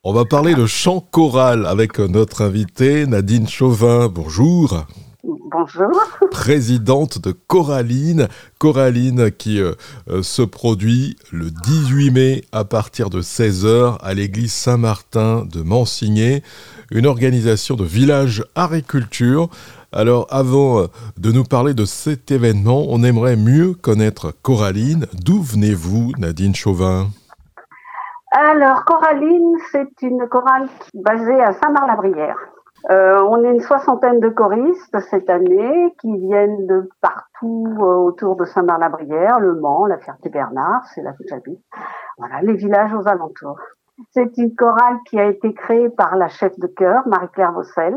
On va parler de chant choral avec notre invitée Nadine Chauvin. Bonjour. Bonjour. Présidente de Choraline. Choraline qui se produit le 18 mai à partir de 16h à l'église Saint-Martin de Mansigné. Une organisation de village art et culture. Alors avant de nous parler de cet événement, on aimerait mieux connaître Choraline. D'où venez-vous, Nadine Chauvin ? Alors, Choraline, c'est une chorale basée à Saint-Marc-la-Brière. On est une soixantaine de choristes cette année qui viennent de partout autour de Saint-Marc-la-Brière, Le Mans, La Ferté-Bernard, c'est là que j'habite. Voilà, les villages aux alentours. C'est une chorale qui a été créée par la chef de chœur, Marie-Claire Vaucel,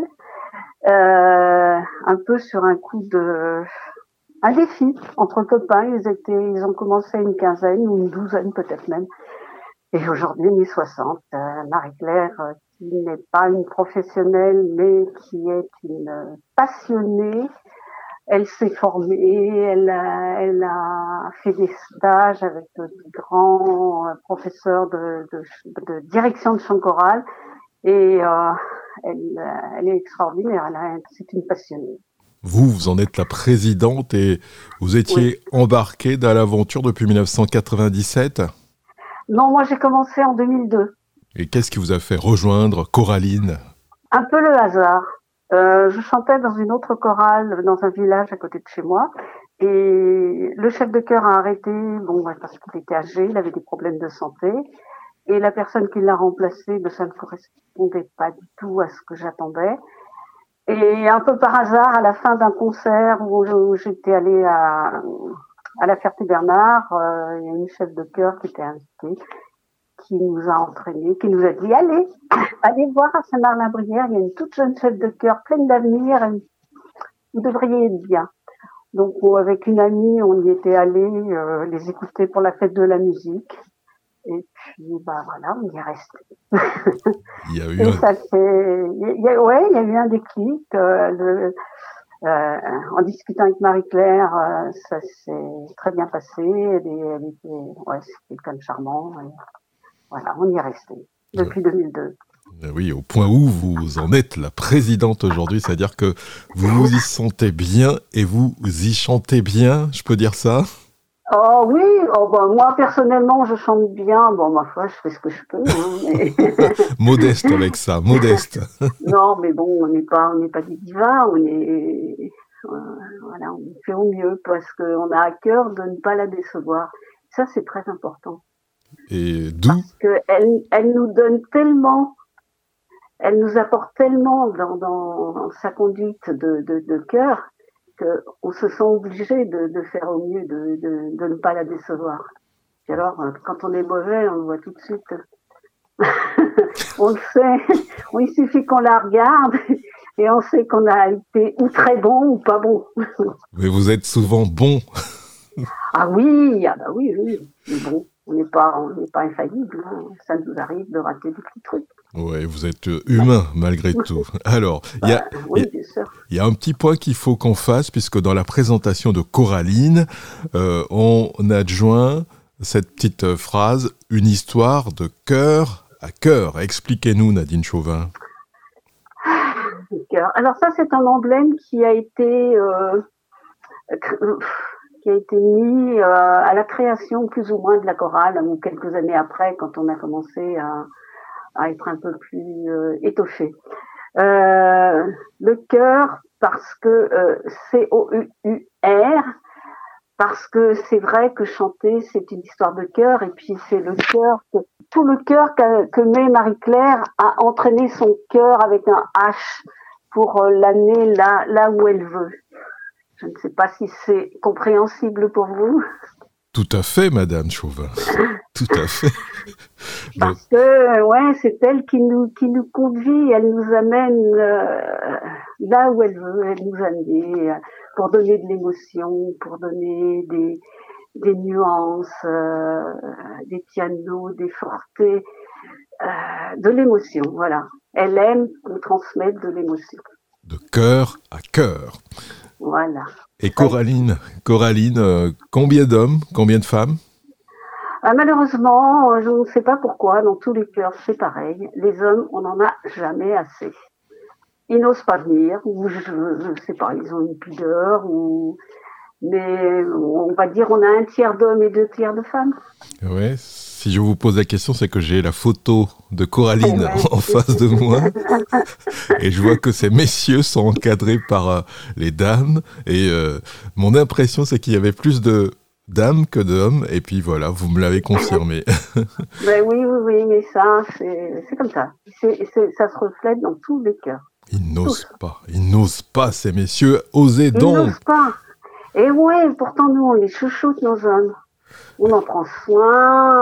un peu sur un coup de... un défi entre copains. Ils ont commencé une quinzaine ou une douzaine peut-être même. Et aujourd'hui, 1060, Marie-Claire, qui n'est pas une professionnelle, mais qui est une passionnée, elle s'est formée, elle a fait des stages avec de grands professeurs de direction de chant choral, et elle est extraordinaire, c'est une passionnée. Vous en êtes la présidente et vous étiez embarquée dans l'aventure depuis 1997 ? Non, moi j'ai commencé en 2002. Et qu'est-ce qui vous a fait rejoindre Choraline ? Un peu le hasard. Je chantais dans une autre chorale, dans un village à côté de chez moi. Et le chef de chœur a arrêté, parce qu'il était âgé, il avait des problèmes de santé. Et la personne qui l'a remplacé, ça ne correspondait pas du tout à ce que j'attendais. Et un peu par hasard, à la fin d'un concert où j'étais allée à La Ferté-Bernard, il y a une chef de chœur qui était invitée, qui nous a entraînés, qui nous a dit allez voir à Saint-Marc-la-Brière, il y a une toute jeune chef de chœur pleine d'avenir, vous devriez être bien. Donc avec une amie, on y était allés les écouter pour la fête de la musique. Et puis voilà, on y est resté. Il y a eu il y a eu un déclic. En discutant avec Marie-Claire, ça s'est très bien passé. C'est quelqu'un de charmant. Et voilà, on y est resté depuis 2002. Oui, au point où vous en êtes la présidente aujourd'hui, c'est-à-dire que vous vous y sentez bien et vous y chantez bien, je peux dire ça ? Oh oui, moi personnellement je chante bien, ma foi je fais ce que je peux. Mais... modeste avec ça, modeste. Non mais on n'est pas des divas, on fait au mieux parce qu'on a à cœur de ne pas la décevoir. Ça c'est très important. Et d'où ? Parce qu'elle nous donne tellement, elle nous apporte tellement dans sa conduite de cœur, qu'on se sent obligé de faire au mieux, de ne pas la décevoir. Et alors, quand on est mauvais, on le voit tout de suite. On le sait. Il suffit qu'on la regarde et on sait qu'on a été ou très bon ou pas bon. Mais vous êtes souvent bon. Ah oui. Mais bon, on n'est pas infaillible. Hein. Ça nous arrive de rater des petits trucs. Oui, vous êtes humain malgré tout. Alors, il y a un petit point qu'il faut qu'on fasse, puisque dans la présentation de Choraline, on adjoint cette petite phrase « Une histoire de cœur à cœur ». Expliquez-nous, Nadine Chauvin. Alors ça, c'est un emblème qui a été mis à la création plus ou moins de la chorale, quelques années après, quand on a commencé à être un peu plus étoffé. Le cœur, parce que C-O-U-U-R, parce que c'est vrai que chanter, c'est une histoire de cœur, et puis c'est le cœur, tout le cœur que met Marie-Claire a entraîné son cœur avec un H pour l'amener là où elle veut. Je ne sais pas si c'est compréhensible pour vous. Tout à fait, Madame Chauvin. Tout à fait. Parce que, c'est elle qui nous conduit, elle nous amène là où elle veut, elle nous amène pour donner de l'émotion, pour donner des nuances, des pianos, des fortés, de l'émotion, voilà. Elle aime qu'on transmette de l'émotion. De cœur à cœur. Voilà. Et Choraline, combien d'hommes, combien de femmes ? Malheureusement, je ne sais pas pourquoi, dans tous les cœurs, c'est pareil. Les hommes, on n'en a jamais assez. Ils n'osent pas venir, ou je sais pas, ils ont une pudeur, mais on va dire on a un tiers d'hommes et 2 tiers de femmes. Ouais, si je vous pose la question, c'est que j'ai la photo de Coraline Ouais. en face de moi et je vois que ces messieurs sont encadrés par les dames et mon impression c'est qu'il y avait plus de dames que d'hommes et puis voilà, vous me l'avez confirmé. Ben oui, mais ça, c'est comme ça. Ça se reflète dans tous les cœurs. Ils n'osent pas ces messieurs, osez Ils donc. n'osent pas. Et ouais, pourtant nous, on les chouchoute, nos hommes. On en prend soin.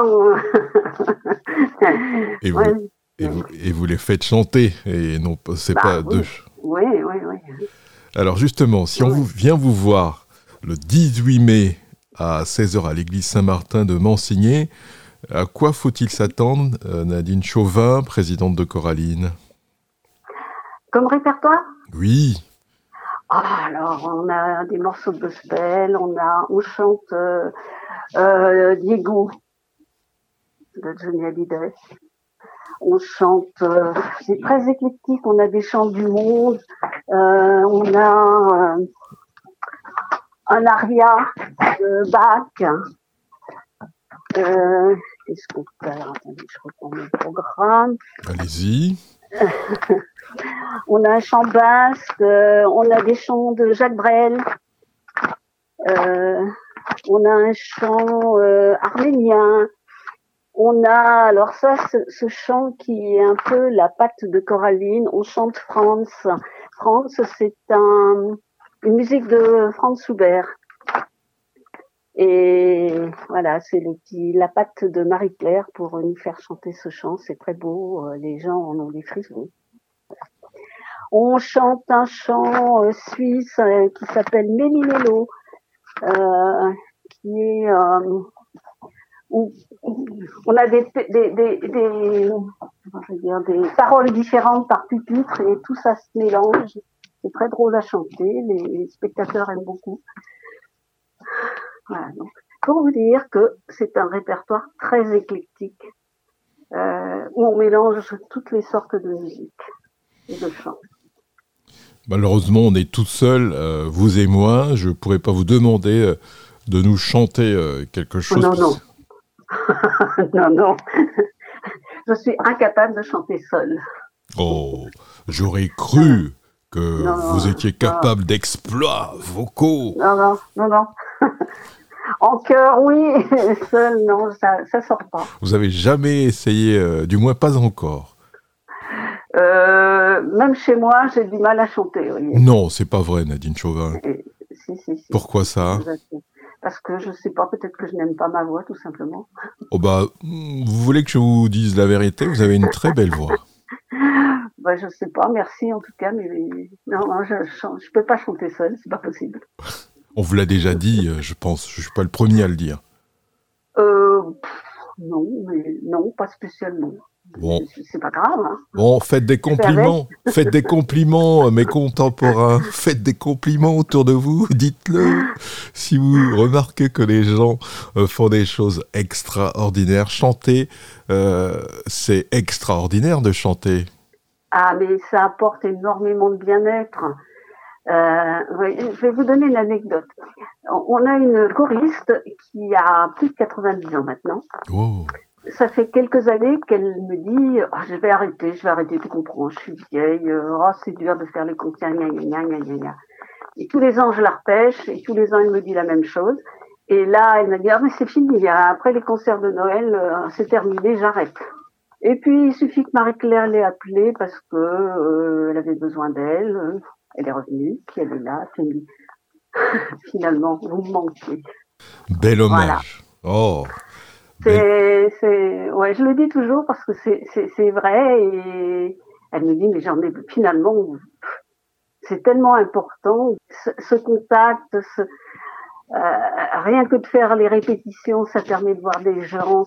Et vous, Ouais. et vous les faites chanter et non, c'est pas oui. deux. Oui. Alors justement, si on vient vous voir le 18 mai à 16h à l'église Saint-Martin de Mansigné, à quoi faut-il s'attendre, Nadine Chauvin, présidente de Coraline? Comme répertoire? Oui. Alors, on a des morceaux de gospel, on chante Diego de Johnny Hallyday. On chante, c'est très éclectique, on a des chants du monde, on a un aria de Bach. Qu'est-ce qu'on fait? Attendez, je reprends mon programme. Allez-y. On a un chant basque, on a des chants de Jacques Brel, on a un chant arménien. On a, alors ça, ce chant qui est un peu la patte de Coraline, on chante Franz. Franz, c'est une musique de Franz Schubert. Et voilà, c'est la patte de Marie-Claire pour nous faire chanter ce chant. C'est très beau, les gens en ont des frissons. On chante un chant suisse qui s'appelle Méli-Mélo, qui est... on a des paroles différentes par pupitre et tout ça se mélange. C'est très drôle à chanter, les spectateurs aiment beaucoup. Voilà, donc, pour vous dire que c'est un répertoire très éclectique où on mélange toutes les sortes de musique et de chants. Malheureusement, on est tout seul, vous et moi. Je ne pourrais pas vous demander de nous chanter quelque chose. Non. Non. Je suis incapable de chanter seule. Oh, j'aurais cru que vous étiez capable d'exploits vocaux. Non. En chœur, oui. Seule, non, ça sort pas. Vous avez jamais essayé, du moins pas encore. Même chez moi, j'ai du mal à chanter. Oui. Non, c'est pas vrai, Nadine Chauvin. Si. Pourquoi ça? Parce que je sais pas, peut-être que je n'aime pas ma voix, tout simplement. Oh vous voulez que je vous dise la vérité? Vous avez une très belle voix. Je sais pas, merci en tout cas, mais non, je peux pas chanter seule, c'est pas possible. On vous l'a déjà dit, je pense. Je suis pas le premier à le dire. Non, pas spécialement. Bon. C'est pas grave. Hein. Bon, faites des compliments. Faites des compliments, mes contemporains. Faites des compliments autour de vous. Dites-le. Si vous remarquez que les gens font des choses extraordinaires, chanter, c'est extraordinaire de chanter. Ah, mais ça apporte énormément de bien-être. Je vais vous donner une anecdote. On a une choriste qui a plus de 90 ans maintenant. Oh. Ça fait quelques années qu'elle me dit je vais arrêter, tu comprends, je suis vieille, c'est dur de faire les concerts, gna. Et tous les ans, je la repêche, et tous les ans, elle me dit la même chose. Et là, elle m'a dit mais c'est fini, après les concerts de Noël, c'est terminé, j'arrête. Et puis, il suffit que Marie-Claire l'ait appelée parce que elle avait besoin d'elle. Elle est revenue, puis elle est là, puis elle me dit finalement, vous me manquez. Bel hommage. Voilà. Oh. Ouais, je le dis toujours parce que c'est vrai et elle me dit mais j'en ai finalement c'est tellement important ce contact, rien que de faire les répétitions, ça permet de voir des gens,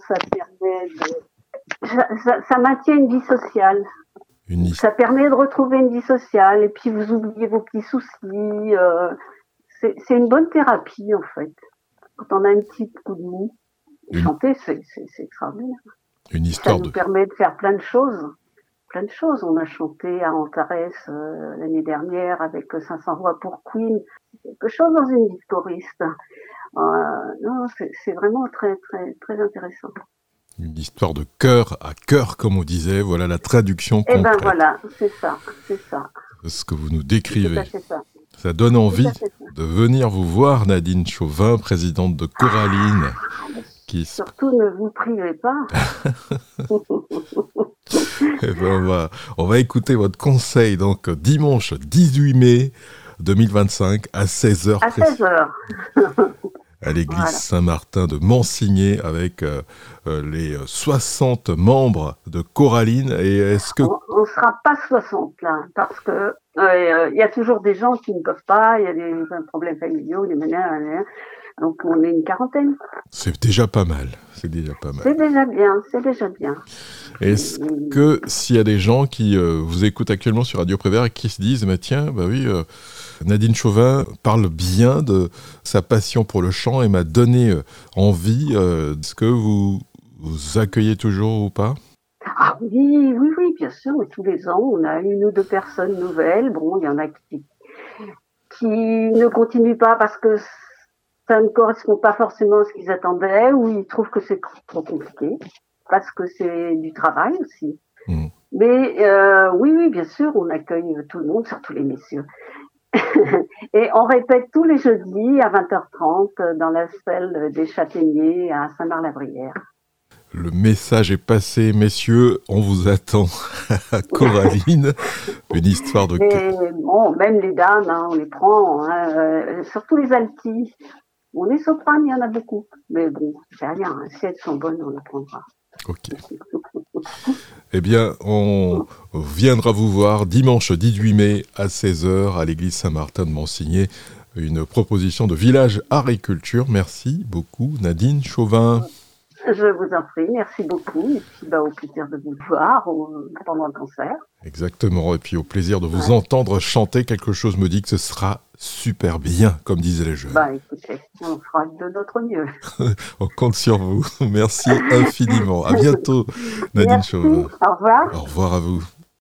ça maintient une vie sociale. Ça permet de retrouver une vie sociale et puis vous oubliez vos petits soucis. C'est une bonne thérapie en fait. Quand on a un petit coup de mou. Et chanter, c'est extraordinaire. Une histoire ça nous permet de faire plein de choses. Plein de choses. On a chanté à Antares l'année dernière avec 500 voix pour Queen. C'est quelque chose dans une vie choriste. Non, c'est vraiment très, très, très intéressant. Une histoire de cœur à cœur, comme on disait. Voilà la traduction concrète. Eh ben voilà, c'est ça. Ce que vous nous décrivez. C'est ça. Ça donne envie de venir vous voir, Nadine Chauvin, présidente de Coraline. Surtout ne vous privez pas. Eh ben on va écouter votre conseil, donc dimanche 18 mai 2025 à 16h. À 16h. À l'église Saint-Martin de Mansigné avec les 60 membres de Coraline. Et est-ce que... On ne sera pas 60 là, parce que y a toujours des gens qui ne peuvent pas, il y a des problèmes familiaux, donc on est une quarantaine. C'est déjà pas mal. C'est déjà bien. Est-ce que s'il y a des gens qui vous écoutent actuellement sur Radio Prévert et qui se disent, tiens, oui, Nadine Chauvin parle bien de sa passion pour le chant et m'a donné envie, est-ce que vous accueillez toujours ou pas ? Ah oui, bien sûr. Mais tous les ans, on a 1 ou 2 personnes nouvelles. Bon, il y en a qui ne continuent pas parce que ça ne correspond pas forcément à ce qu'ils attendaient, ou ils trouvent que c'est trop compliqué, parce que c'est du travail aussi. Mais oui, bien sûr, on accueille tout le monde, surtout les messieurs. Et on répète tous les jeudis à 20h30 dans la salle des Châtaigniers à Saint-Marc-la-Brière. Le message est passé, messieurs, on vous attend à Coraline. Une histoire de... Mais bon, même les dames, on les prend, surtout les altis. On est soprane, il y en a beaucoup. Mais bon, c'est rien, si elles sont bonnes, on les prendra. Ok. Eh bien, on viendra vous voir dimanche 18 mai à 16h à l'église Saint-Martin de Mansigné. Une proposition de village art et culture. Merci beaucoup, Nadine Chauvin. Je vous en prie, merci beaucoup. Et puis, au plaisir de vous voir pendant le concert. Exactement. Et puis, au plaisir de vous entendre chanter. Quelque chose me dit que ce sera super bien, comme disaient les jeunes. Écoutez, on fera de notre mieux. On compte sur vous. Merci infiniment. À bientôt, Nadine Chauvin. Au revoir. Au revoir à vous.